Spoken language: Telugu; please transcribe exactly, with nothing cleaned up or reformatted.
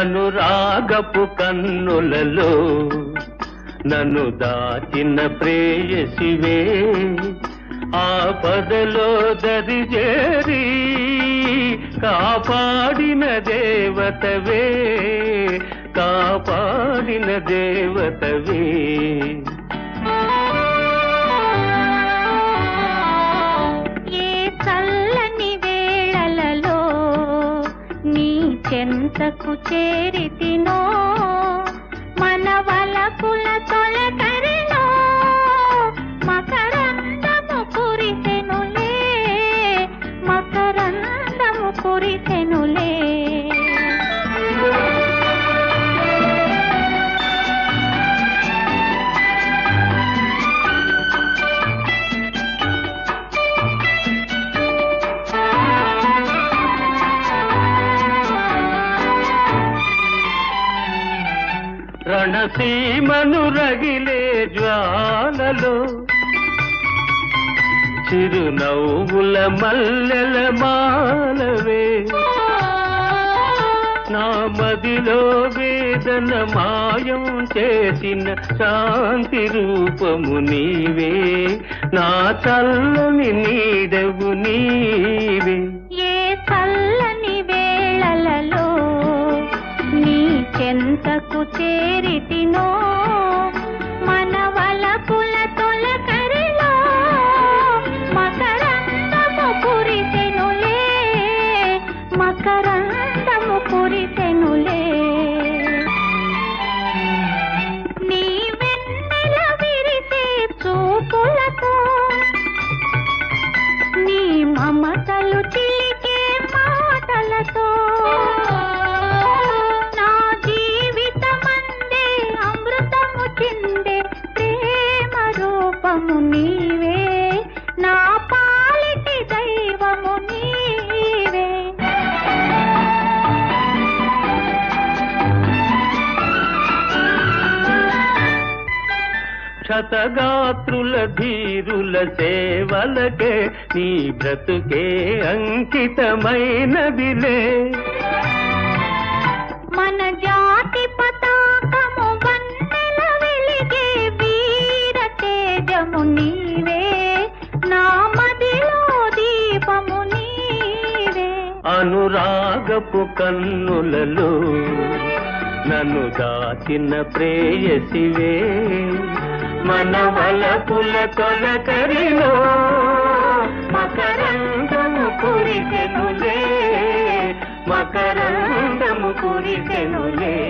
అనురాగపు కన్నులలో నన్ను దాచిన ప్రేయసివే, ఆపదలో దరిజేరి కాపాడిన దేవతవే, కాపాడిన దేవతవే. ఏ చల్లని వేళలలో నీ చెంతకు చేరితినో, మన వలపుల తొలకరిలో మకరందము కురిసెనులే, మకరందము కురిసెనులే. రణసీమను రగిలే జ్వాలలో చిరునవ్వుల మల్లెల మాలవే, నా మదిలో వేదన మాయం చేసిన శాంతి రూపము నీవే, నా చల్లని నీడవు నీవే. ఏ చల్లని వేళలలో నీ చెంతకు చేరితినో, మన వలపుల తొలకరిలో మకరందము కురిసెనులే, మకరందము కురిసెనులే. నీ వెన్నెల విరిసే చూపులతో నీ మమతలు చిలికే మాటలతో నా జీవితమందే అమృతము చిందే ప్రేమ రూపము నీవే, నా పాలిటి దైవము నీవే. శతగాత్రుల ధీరుల సేవలకే నీ బ్రతుకే అంకితమైనదిలే, మన జాతి పతాకము వన్నెల వెలిగే వీర తేజము నీవే, నా మదిలో దీపము నీవే. అనురాగపు కన్నులలో నన్ను దాచిన ప్రేయసివే, మన వలపుల తొలకరిలో మకరందము కురిసెనులే, మకరందము కురిసెనులే.